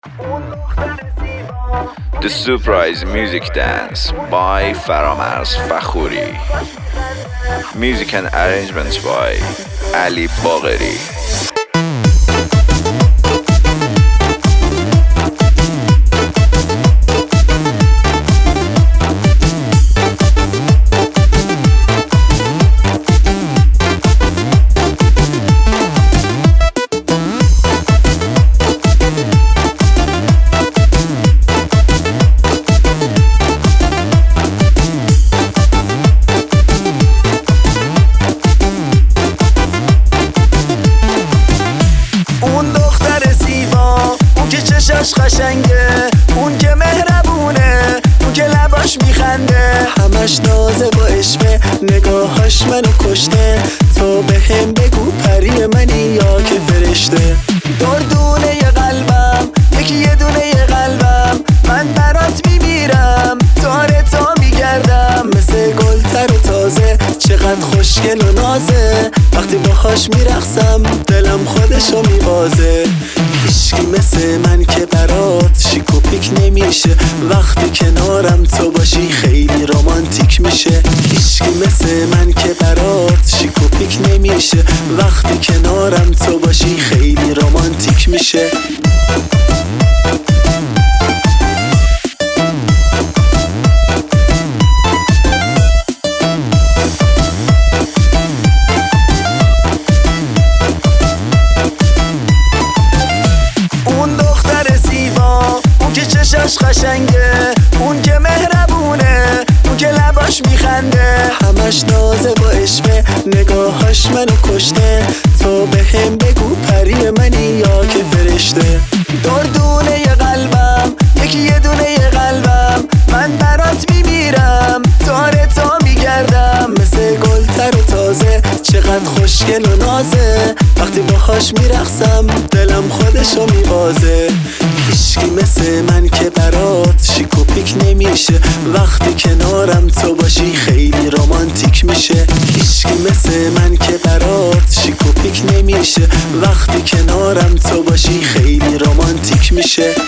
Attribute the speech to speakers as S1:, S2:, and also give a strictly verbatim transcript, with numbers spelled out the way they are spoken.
S1: The Surprise Music Dance by Faramaz Fakhuri. Music and arrangements by Ali Bagheri.
S2: چشاش قشنگه، اون که مهربونه، اون که لباش میخنده، همش نازه با عشقه، نگاهاش منو کشته. تو به هم بگو پری منی یا که فرشته. دردونه ی قلبم، یکی یه دونه ی قلبم، من برات میمیرم، تاره تا میگردم، مثل گل تر و تازه، چقدر خوشگل و نازه. وقتی باهاش میرقصم دلم خودشو میبازه. هیچکی مثل من که برات شیک و پیک نمیشه، وقتی کنارم تو باشی خیلی رومانتیک میشه. هیچکی مثل من که برات شیک و پیک نمیشه، وقتی کنارم تو باشی خیلی رومانتیک میشه. چشاش قشنگه، اون که مهربونه، اون که لباش میخنده، همش نازه با عشقه، نگاهاش منو کشته. تو به هم بگو پری منی یا که فرشته. دردونه ی قلبم، یکی یه دونه ی قلبم، من برات میمیرم، تاره تا میگردم، مثل گل تر و تازه، چقدر خوشگل و نازه. وقتی باهاش میرقصم دلم خودشو میبازه. هیچکی مثل من که برات شیک و پیک نمیشه، وقتی کنارم تو باشی خیلی رومانتیک میشه. هیچکی مثل من که برات شیک و پیک نمیشه، وقتی کنارم تو باشی خیلی رومانتیک میشه.